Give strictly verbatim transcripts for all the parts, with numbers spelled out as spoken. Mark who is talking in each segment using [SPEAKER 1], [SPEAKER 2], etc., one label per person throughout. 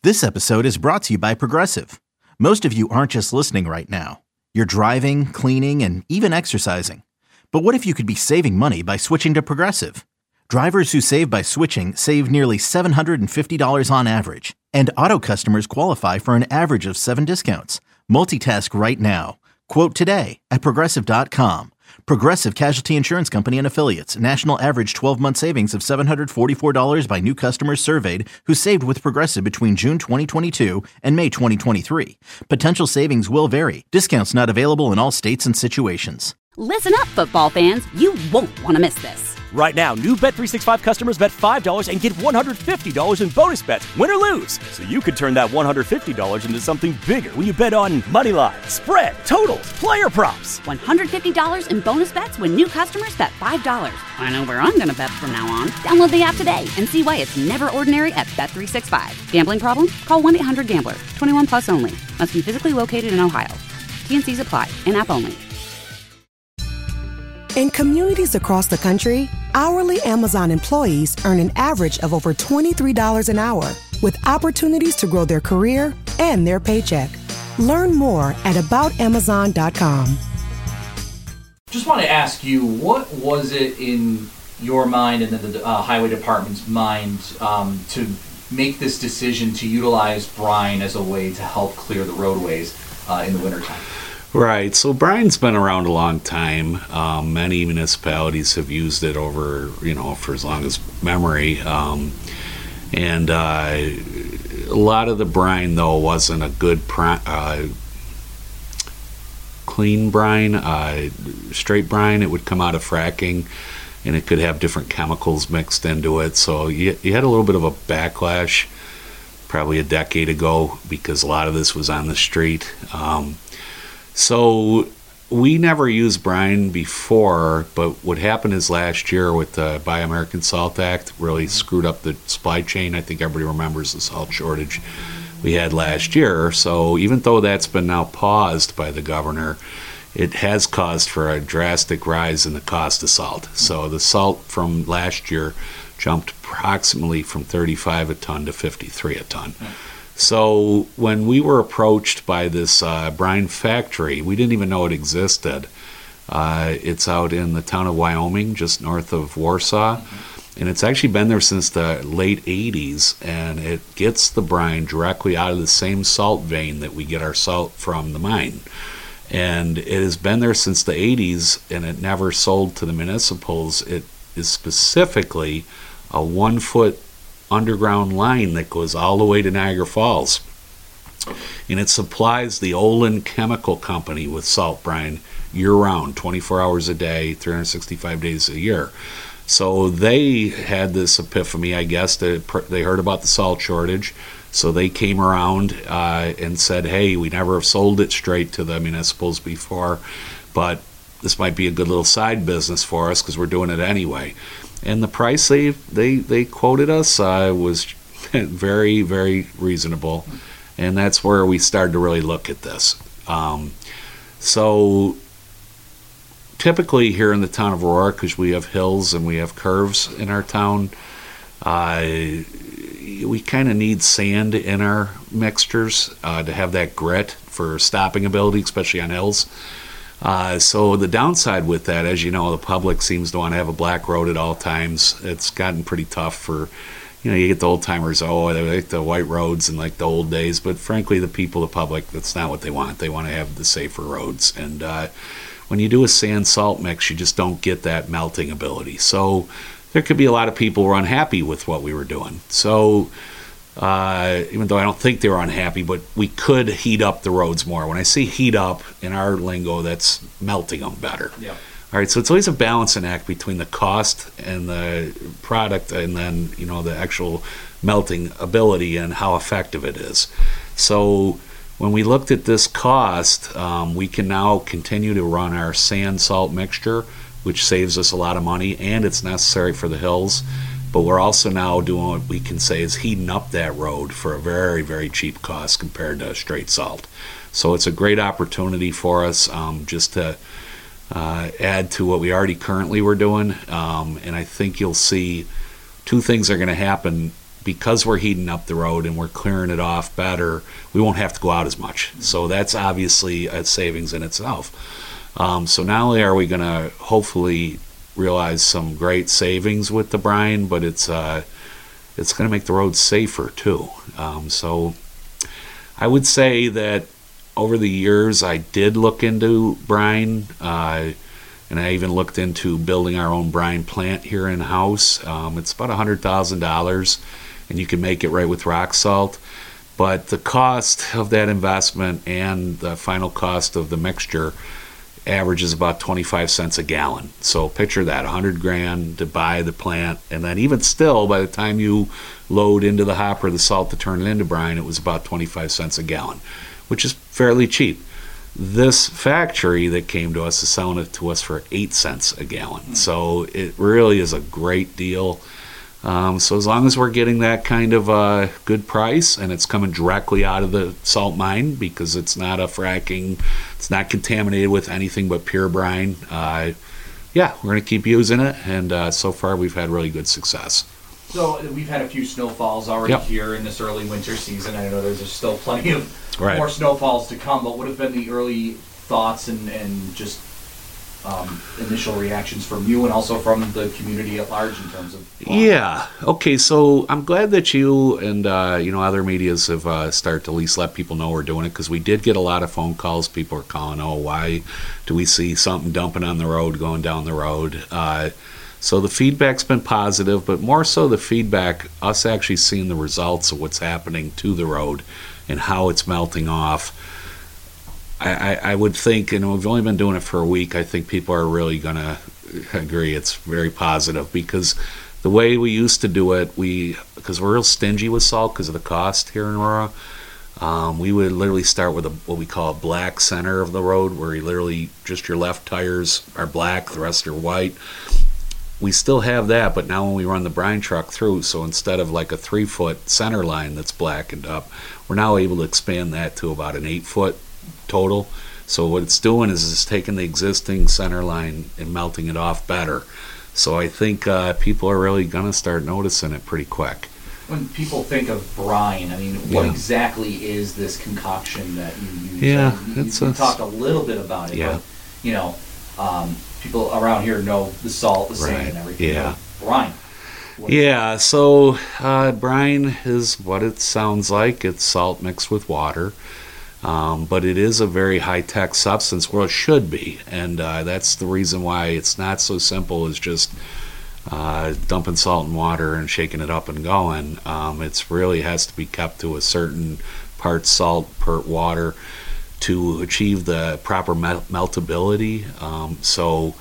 [SPEAKER 1] This episode is brought to you by Progressive. Most of you aren't just listening right now. You're driving, cleaning, and even exercising. But what if you could be saving money by switching to Progressive? Drivers who save by switching save nearly seven hundred fifty dollars on average. And auto customers qualify for an average of seven discounts. Multitask right now. Quote today at Progressive dot com. Progressive Casualty Insurance Company and Affiliates. National average twelve-month savings of seven hundred forty-four dollars by new customers surveyed who saved with Progressive between June twenty twenty-two and May twenty twenty-three. Potential savings will vary. Discounts not available in all states and situations.
[SPEAKER 2] Listen up, football fans. You won't want to miss this.
[SPEAKER 3] Right now, new Bet three sixty-five customers bet five dollars and get one hundred fifty dollars in bonus bets, win or lose. So you could turn that one hundred fifty dollars into something bigger when you bet on money line, spread, totals, player props.
[SPEAKER 2] one hundred fifty dollars in bonus bets when new customers bet five dollars. I know where I'm going to bet from now on. Download the app today and see why it's never ordinary at Bet three sixty-five. Gambling problem? Call one eight hundred gambler. twenty-one plus only. Must be physically located in Ohio. T and C's apply. In-app only.
[SPEAKER 4] In communities across the country, hourly Amazon employees earn an average of over twenty-three dollars an hour, with opportunities to grow their career and their paycheck. Learn more at about amazon dot com.
[SPEAKER 5] Just want to ask you, what was it in your mind and then the uh, Highway Department's mind um, to make this decision to utilize brine as a way to help clear the roadways uh, in the wintertime?
[SPEAKER 6] Right. So brine's been around a long time. Um, many municipalities have used it over, you know, for as long as memory. Um, and uh, a lot of the brine, though, wasn't a good pri- uh, clean brine, uh, straight brine. It would come out of fracking, and it could have different chemicals mixed into it. So you, you had a little bit of a backlash probably a decade ago because a lot of this was on the street. Um, So we never used brine before, but what happened is last year with the Buy American Salt Act really screwed up the supply chain. I think everybody remembers the salt shortage we had last year. So even though that's been now paused by the governor, it has caused for a drastic rise in the cost of salt. So the salt from last year jumped approximately from thirty-five a ton to fifty-three a ton. So when we were approached by this uh, brine factory, we didn't even know it existed. Uh, it's out in the town of Wyoming, just north of Warsaw. Mm-hmm. And it's actually been there since the late eighties, and it gets the brine directly out of the same salt vein that we get our salt from the mine. And it has been there since the eighties, and it never sold to the municipals. It is specifically a one-foot underground line that goes all the way to Niagara Falls, and it supplies the Olin Chemical Company with salt brine year-round, twenty-four hours a day, three hundred sixty-five days a year. So they had this epiphany, I guess, that they heard about the salt shortage, so they came around uh, and said, hey, we never have sold it straight to the municipals before, but this might be a good little side business for us because we're doing it anyway. And the price they they, they quoted us uh, was very, very reasonable. And that's where we started to really look at this. Um, so typically here in the town of Aurora, because we have hills and we have curves in our town, uh, we kind of need sand in our mixtures uh, to have that grit for stopping ability, especially on hills. Uh, so the downside with that, as you know, the public seems to want to have a black road at all times. It's gotten pretty tough for, you know, you get the old timers, oh, they like the white roads and like the old days. But frankly, the people, the public, that's not what they want. They want to have the safer roads. And uh, when you do a sand salt mix, you just don't get that melting ability. So there could be a lot of people who are unhappy with what we were doing. So Uh, even though I don't think they were unhappy, but we could heat up the roads more. When I say heat up, in our lingo, that's melting them better.
[SPEAKER 5] Yeah.
[SPEAKER 6] All right, so it's always a balancing act between the cost and the product and then, you know, the actual melting ability and how effective it is. So when we looked at this cost, um, we can now continue to run our sand salt mixture, which saves us a lot of money, and it's necessary for the hills. But we're also now doing what we can say is heating up that road for a very, very cheap cost compared to straight salt. So it's a great opportunity for us um, just to uh, add to what we already currently were doing. Um, and I think you'll see two things are going to happen because we're heating up the road and we're clearing it off better, we won't have to go out as much. So that's obviously a savings in itself. Um, so not only are we going to hopefully realize some great savings with the brine, but it's uh, it's going to make the roads safer too. Um, so I would say that over the years I did look into brine, uh, and I even looked into building our own brine plant here in-house. Um, it's about one hundred thousand dollars, and you can make it right with rock salt. But the cost of that investment and the final cost of the mixture averages about twenty-five cents a gallon. So picture that, one hundred grand to buy the plant, and then even still, by the time you load into the hopper the salt to turn it into brine, it was about twenty-five cents a gallon, which is fairly cheap. This factory that came to us is selling it to us for eight cents a gallon. Mm. So it really is a great deal. Um, so as long as we're getting that kind of uh, good price, and it's coming directly out of the salt mine because it's not a fracking, it's not contaminated with anything but pure brine, uh, yeah, we're going to keep using it, and uh, so far we've had really good success.
[SPEAKER 5] So we've had a few snowfalls already yep. here in this early winter season. I know there's still plenty of right. more snowfalls to come, but what have been the early thoughts and, and just um, initial reactions from you and also from the community at large in terms of... Well,
[SPEAKER 6] yeah, okay, so I'm glad that you and uh, you know other medias have uh, started to at least let people know we're doing it, because we did get a lot of phone calls. People are calling, oh, why do we see something dumping on the road going down the road? Uh, So the feedback's been positive, but more so the feedback, us actually seeing the results of what's happening to the road and how it's melting off. I, I, I would think, and we've only been doing it for a week, I think people are really going to agree it's very positive, because the way we used to do it, we because we're real stingy with salt because of the cost here in Aurora, um, we would literally start with a, what we call a black center of the road, where you literally just your left tires are black, the rest are white. We still have that, but now when we run the brine truck through, so instead of like a three foot center line that's blackened up, we're now able to expand that to about an eight foot total. So what it's doing is it's taking the existing center line and melting it off better. So I think uh, people are really going to start noticing it pretty quick.
[SPEAKER 5] When people think of brine, I mean, what
[SPEAKER 6] yeah.
[SPEAKER 5] exactly is this concoction that you use?
[SPEAKER 6] Yeah,
[SPEAKER 5] you,
[SPEAKER 6] it's
[SPEAKER 5] you, you
[SPEAKER 6] a,
[SPEAKER 5] talked a little bit about it,
[SPEAKER 6] yeah.
[SPEAKER 5] but, you know, um, people around here know the salt, the sand,
[SPEAKER 6] right.
[SPEAKER 5] and everything.
[SPEAKER 6] Yeah.
[SPEAKER 5] Brine. What
[SPEAKER 6] yeah, so uh, brine is what it sounds like. It's salt mixed with water. Um, but it is a very high-tech substance, well, it should be. And uh, that's the reason why it's not so simple as just uh, dumping salt in water and shaking it up and going. Um, it's really has to be kept to a certain part salt, part water, to achieve the proper mel- meltability. Um, so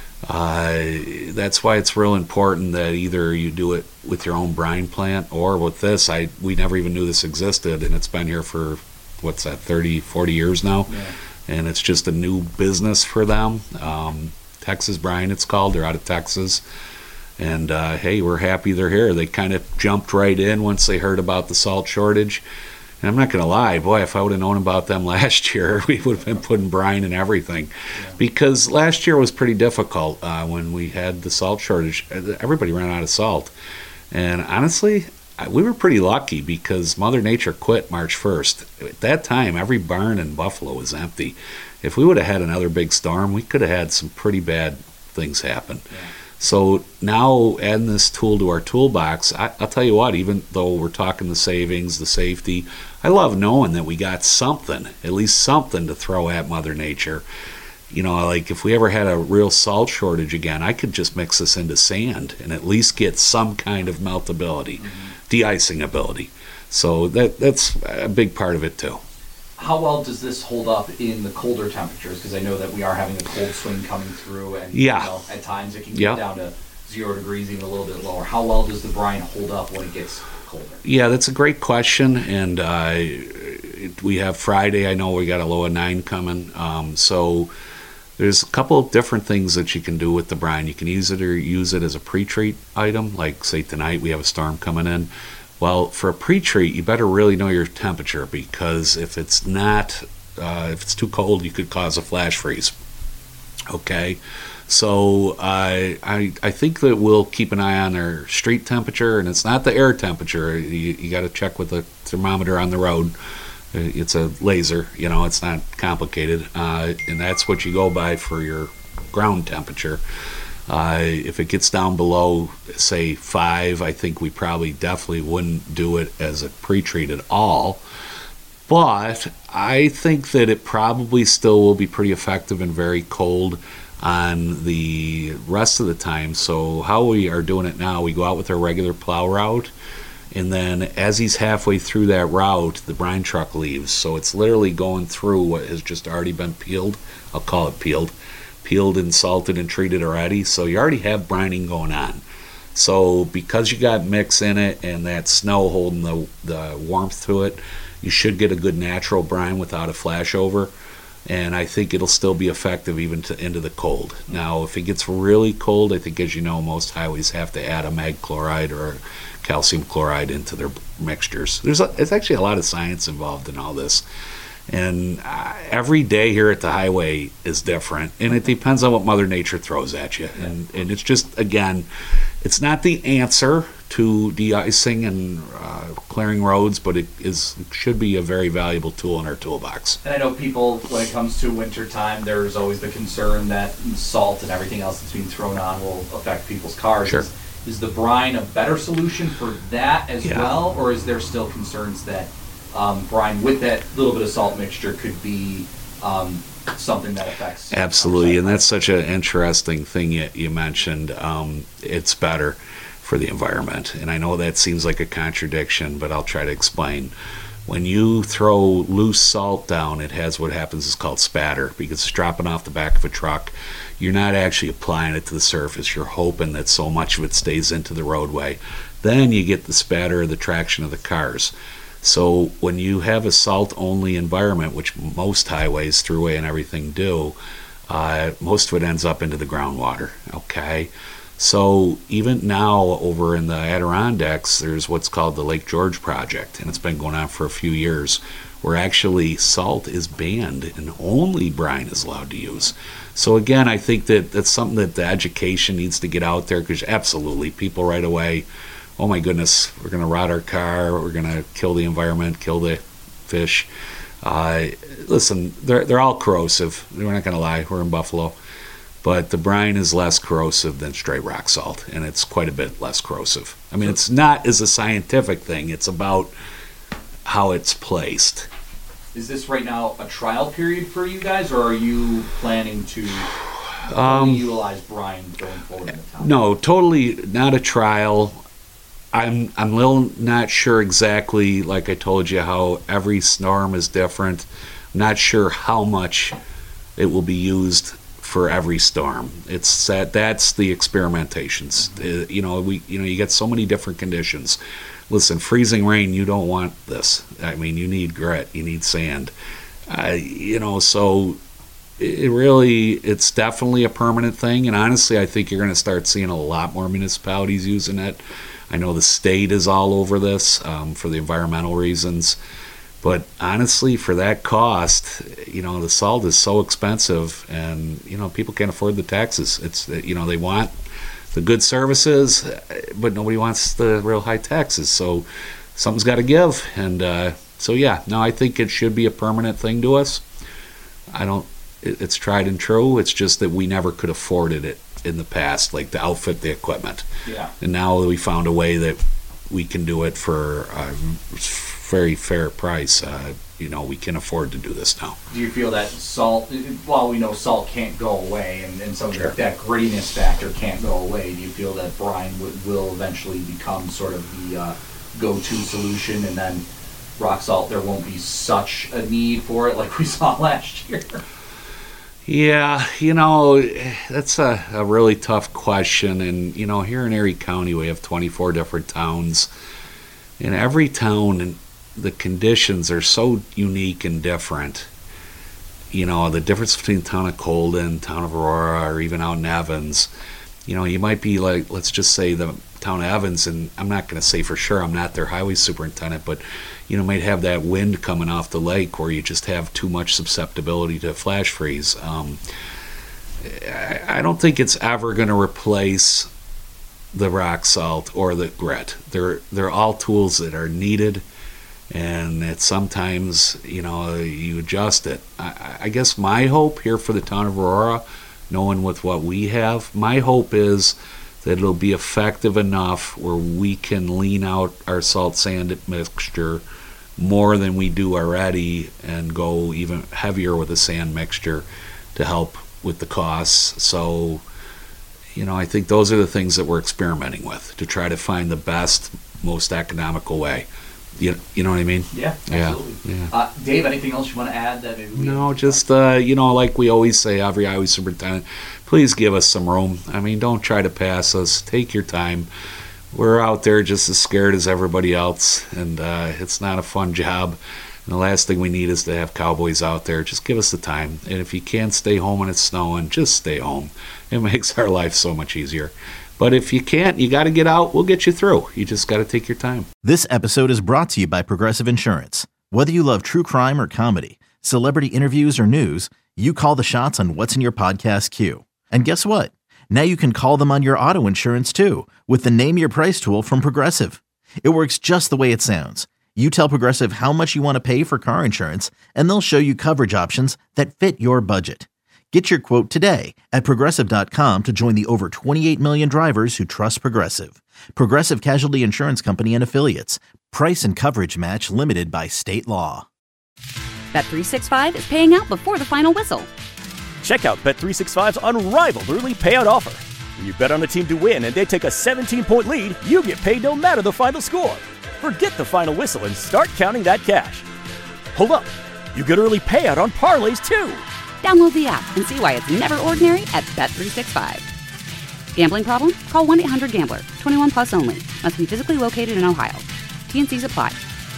[SPEAKER 6] uh, that's why it's real important that either you do it with your own brine plant, or with this, I we never even knew this existed, and it's been here for, what's that, thirty, forty years now?
[SPEAKER 5] Yeah.
[SPEAKER 6] And it's just a new business for them. Um, Texas Brine, it's called. They're out of Texas. And uh, hey, we're happy they're here. They kind of jumped right in once they heard about the salt shortage. And I'm not going to lie, boy, if I would have known about them last year, we would have been putting brine in everything. Yeah. Because last year was pretty difficult uh, when we had the salt shortage. Everybody ran out of salt. And honestly, we were pretty lucky because Mother Nature quit March first. At that time, every barn in Buffalo was empty. If we would have had another big storm, we could have had some pretty bad things happen. Yeah. So now adding this tool to our toolbox, I, I'll tell you what, even though we're talking the savings, the safety, I love knowing that we got something, at least something to throw at Mother Nature. You know, like if we ever had a real salt shortage again, I could just mix this into sand and at least get some kind of meltability, mm-hmm. de-icing ability. So that that's a big part of it too.
[SPEAKER 5] How well does this hold up in the colder temperatures? Because I know that we are having a cold swing coming through, and
[SPEAKER 6] yeah.
[SPEAKER 5] you know, at times it can get
[SPEAKER 6] yeah.
[SPEAKER 5] down to zero degrees, even a little bit lower. How well does the brine hold up when it gets colder?
[SPEAKER 6] Yeah, that's a great question, and uh, it, we have Friday. I know we got a low of nine coming, um, so there's a couple of different things that you can do with the brine. You can use it or use it as a pre-treat item, like say tonight we have a storm coming in. Well, for a pre-treat, you better really know your temperature, because if it's not, uh, if it's too cold, you could cause a flash freeze. Okay, so I I I think that we'll keep an eye on their street temperature, and it's not the air temperature. You, you got to check with the thermometer on the road. It's a laser, you know, it's not complicated, uh, and that's what you go by for your ground temperature. Uh, if it gets down below, say, five, I think we probably definitely wouldn't do it as a pre-treat at all. But I think that it probably still will be pretty effective and very cold on the rest of the time. So how we are doing it now, we go out with our regular plow route, and then as he's halfway through that route, the brine truck leaves. So it's literally going through what has just already been peeled. I'll call it peeled. Peeled and salted and treated already. So you already have brining going on. So because you got mix in it and that snow holding the, the warmth to it, you should get a good natural brine without a flashover. And I think it'll still be effective even to into the cold. Now, if it gets really cold, I think, as you know, most highways have to add a mag chloride or calcium chloride into their mixtures. There's a, it's actually a lot of science involved in all this. And uh, every day here at the highway is different, and it depends on what Mother Nature throws at you. And, and it's just, again, it's not the answer to de-icing and uh, clearing roads, but it is it should be a very valuable tool in our toolbox.
[SPEAKER 5] And I know people, when it comes to winter time, there's always the concern that salt and everything else that's being thrown on will affect people's cars.
[SPEAKER 6] Sure.
[SPEAKER 5] Is, is the brine a better solution for that as
[SPEAKER 6] Yeah.
[SPEAKER 5] well, or is there still concerns that um, brine with that little bit of salt mixture could be um, something that affects?
[SPEAKER 6] Absolutely, and that's such an interesting thing you, you mentioned. Um, it's better for the environment, and I know that seems like a contradiction, but I'll try to explain. When you throw loose salt down, it has what happens is called spatter, because it's dropping off the back of a truck. You're not actually applying it to the surface. You're hoping that so much of it stays into the roadway. Then you get the spatter or the traction of the cars. So when you have a salt-only environment, which most highways, thruway and everything do, uh, most of it ends up into the groundwater, okay? So even now over in the Adirondacks, there's what's called the Lake George Project, and it's been going on for a few years, where actually salt is banned and only brine is allowed to use. So again, I think that that's something that the education needs to get out there, because absolutely, people right away, oh my goodness, we're going to rot our car, we're going to kill the environment, kill the fish. Uh, listen, they're, they're all corrosive. We're not going to lie, we're in Buffalo. But the brine is less corrosive than straight rock salt, and it's quite a bit less corrosive. I mean, it's not as a scientific thing, it's about how it's placed.
[SPEAKER 5] Is this right now a trial period for you guys, or are you planning to
[SPEAKER 6] Um,
[SPEAKER 5] utilize brine going forward in the town?
[SPEAKER 6] No, totally not a trial. I'm I'm a little not sure exactly, like I told you, how every storm is different. I'm not sure how much it will be used for every storm. It's that that's the experimentations. Uh, you know, we you know you get so many different conditions. Listen, freezing rain, you don't want this. I mean, you need grit, you need sand. Uh, you know, so it really, it's definitely a permanent thing. And honestly, I think you're going to start seeing a lot more municipalities using it. I know the state is all over this um, for the environmental reasons. But honestly, for that cost, you know, the salt is so expensive, and, you know, people can't afford the taxes. It's, you know, they want the good services, but nobody wants the real high taxes. So something's got to give. And uh, so, yeah, no, I think it should be a permanent thing to us. I don't, it, it's tried and true. It's just that we never could afford it in the past, like to outfit the equipment.
[SPEAKER 5] Yeah.
[SPEAKER 6] And now we found a way that we can do it for a very fair price. Uh, you know, we can afford to do this now.
[SPEAKER 5] Do you feel that salt, while we know salt can't go away, and, and some
[SPEAKER 6] Sure.
[SPEAKER 5] of that grittiness factor can't go away, do you feel that brine would, will eventually become sort of the uh, go-to solution, and then rock salt, there won't be such a need for it like we saw last year?
[SPEAKER 6] Yeah, you know, that's a, a really tough question. And, you know, here in Erie County, we have twenty-four different towns. In every town, the conditions are so unique and different. You know, the difference between the town of Colden, town of Aurora, or even out in Evans. You know, you might be like, let's just say the town of Evans, and I'm not going to say for sure, I'm not their highway superintendent, but, you know, might have that wind coming off the lake where you just have too much susceptibility to flash freeze. Um, I don't think it's ever going to replace the rock salt or the grit. They're they're all tools that are needed, and it's sometimes, you know, you adjust it. I, I guess my hope here for the town of Aurora, knowing with what we have, my hope is that it'll be effective enough where we can lean out our salt sand mixture more than we do already and go even heavier with the sand mixture to help with the costs. So, you know, I think those are the things that we're experimenting with to try to find the best, most economical way. You, you know what I mean?
[SPEAKER 5] Yeah, absolutely.
[SPEAKER 6] Yeah.
[SPEAKER 5] Uh, Dave, anything else you want to add? That maybe we
[SPEAKER 6] no, just, uh, you know, like we always say, every highway superintendent, please give us some room. I mean, don't try to pass us. Take your time. We're out there just as scared as everybody else, and uh, it's not a fun job. And the last thing we need is to have cowboys out there. Just give us the time. And if you can't stay home when it's snowing, just stay home. It makes our life so much easier. But if you can't, you got to get out. We'll get you through. You just got to take your time.
[SPEAKER 1] This episode is brought to you by Progressive Insurance. Whether you love true crime or comedy, celebrity interviews or news, you call the shots on what's in your podcast queue. And guess what? Now you can call them on your auto insurance too with the Name Your Price tool from Progressive. It works just the way it sounds. You tell Progressive how much you want to pay for car insurance, and they'll show you coverage options that fit your budget. Get your quote today at Progressive dot com to join the over twenty-eight million drivers who trust Progressive. Progressive Casualty Insurance Company and Affiliates. Price and coverage match limited by state law.
[SPEAKER 2] Bet three sixty-five is paying out before the final whistle.
[SPEAKER 3] Check out Bet three sixty-five's unrivaled early payout offer. When you bet on a team to win and they take a seventeen-point lead, you get paid no matter the final score. Forget the final whistle and start counting that cash. Hold up. You get early payout on parlays too.
[SPEAKER 2] Download the app and see why it's never ordinary at Bet three sixty-five. Gambling problem? Call one eight hundred gambler. twenty-one plus only. Must be physically located in Ohio. T and C's apply.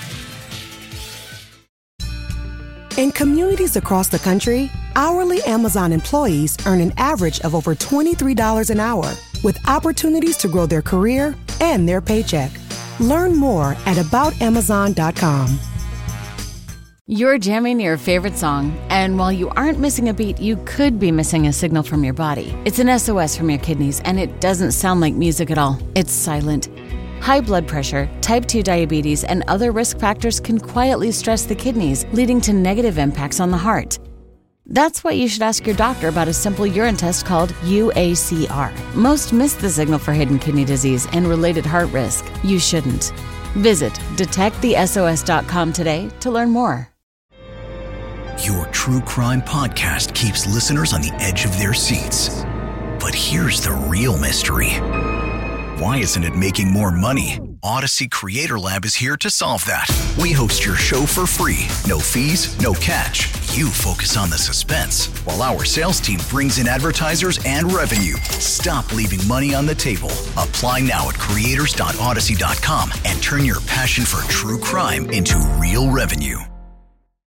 [SPEAKER 4] In communities across the country, hourly Amazon employees earn an average of over twenty-three dollars an hour, with opportunities to grow their career and their paycheck. Learn more at about amazon dot com.
[SPEAKER 7] You're jamming your favorite song, and while you aren't missing a beat, you could be missing a signal from your body. It's an S O S from your kidneys, and it doesn't sound like music at all. It's silent. High blood pressure, type two diabetes, and other risk factors can quietly stress the kidneys, leading to negative impacts on the heart. That's why you should ask your doctor about a simple urine test called U A C R. Most miss the signal for hidden kidney disease and related heart risk. You shouldn't. Visit detect the S O S dot com today to learn more.
[SPEAKER 8] Your true crime podcast keeps listeners on the edge of their seats. But here's the real mystery. Why isn't it making more money? Odyssey Creator Lab is here to solve that. We host your show for free. No fees, no catch. You focus on the suspense, while our sales team brings in advertisers and revenue. Stop leaving money on the table. Apply now at creators dot odyssey dot com and turn your passion for true crime into real revenue.